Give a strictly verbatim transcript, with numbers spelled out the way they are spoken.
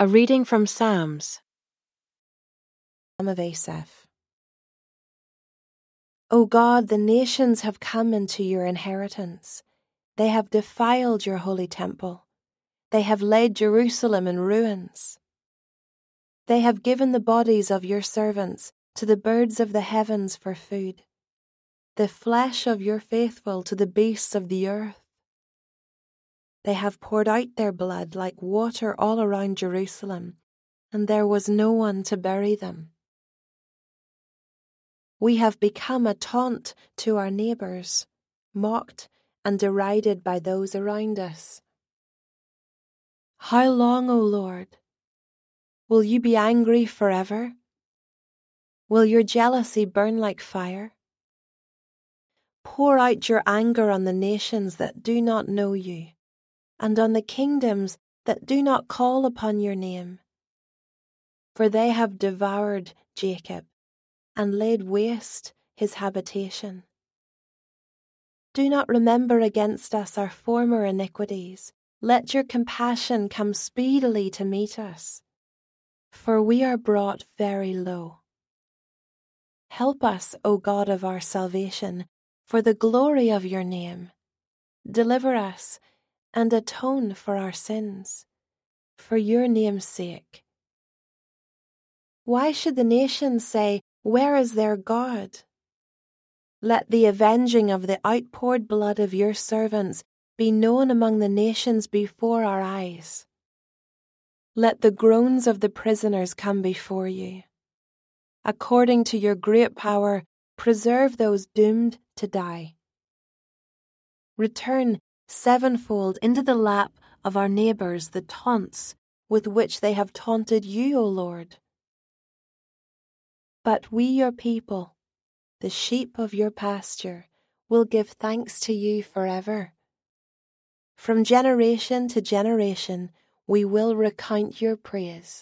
A reading from Psalms. Psalm of Asaph. O God, the nations have come into your inheritance. They have defiled your holy temple. They have laid Jerusalem in ruins. They have given the bodies of your servants to the birds of the heavens for food, the flesh of your faithful to the beasts of the earth. They have poured out their blood like water all around Jerusalem, and there was no one to bury them. We have become a taunt to our neighbours, mocked and derided by those around us. How long, O Lord? Will you be angry forever? Will your jealousy burn like fire? Pour out your anger on the nations that do not know you, and on the kingdoms that do not call upon your name. For they have devoured Jacob and laid waste his habitation. Do not remember against us our former iniquities. Let your compassion come speedily to meet us, for we are brought very low. Help us, O God of our salvation, for the glory of your name. Deliver us and atone for our sins, for your name's sake. Why should the nations say, where is their God? Let the avenging of the outpoured blood of your servants be known among the nations before our eyes. Let the groans of the prisoners come before you. According to your great power, preserve those doomed to die. Return sevenfold into the lap of our neighbours the taunts with which they have taunted you, O Lord. But we, your people, the sheep of your pasture, will give thanks to you forever. From generation to generation, we will recount your praise.